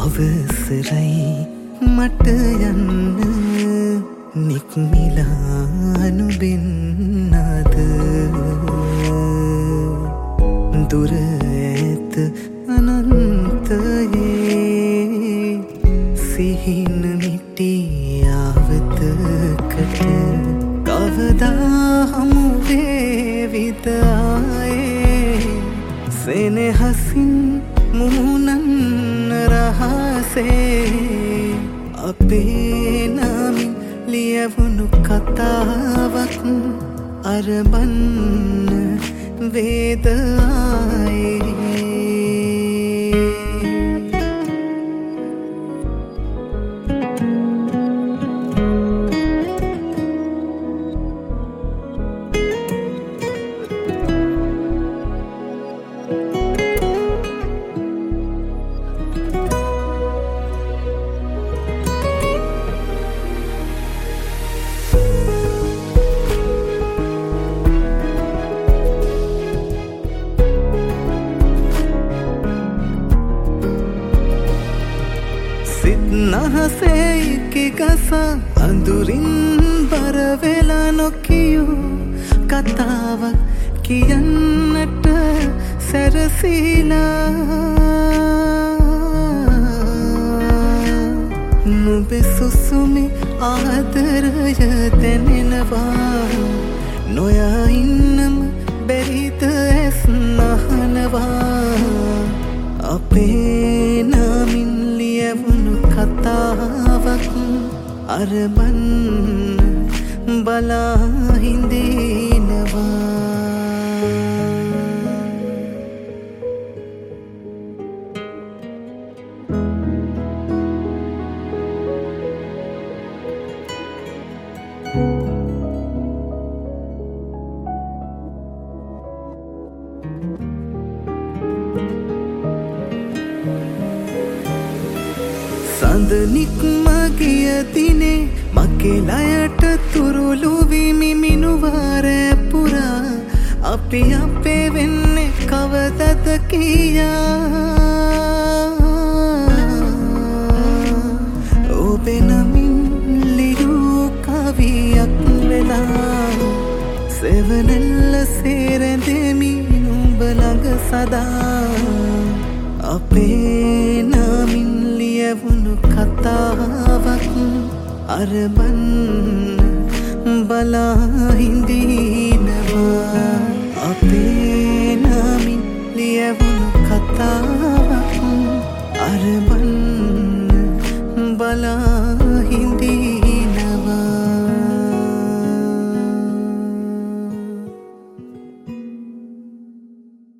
අවසරයි මට යන්න නික්මිලා නුබෙන්නද දුර ඇත අනන්තයේ සිහින මිටි ආවතකට කවදා හමු වේවිද ආයේ සෙනෙහසින් මුහුණන්න රහසේ අපේ නමින් ලියවුණු කතාවක් අරබන්න වේද ආයේ නහසේ ඉකිගස අඳුරින් බරවෙලා නොකියූ කතාවක් කියන්නට සැරසීලා නුඹේ සුසුමේ ආදරය දැනෙනවා නොයා ඉන්නම බැරිද ඇස් නහනවා අපේ නමින් ලියවුණු කතාවක් අරබන්න බලා හිඳිනවා සඳ නික්ම ගිය දිනේ මගේ ලයට තුරුළු විමි මිනුවාරෑ පුරා අපි අපේ වෙන්නේ කවදද කියා ඔබේ නමින් ලියූ කවියක් වෙලා සෙවනැල්ල සේරැඳෙමි නුඹ ළඟ සදා අපේ නමින් ලියවුණු කතාවක් අරබන්න බලා හිඳිනවා අපේ නමින් ලියවුණු කතාවක් අරබන්න බලා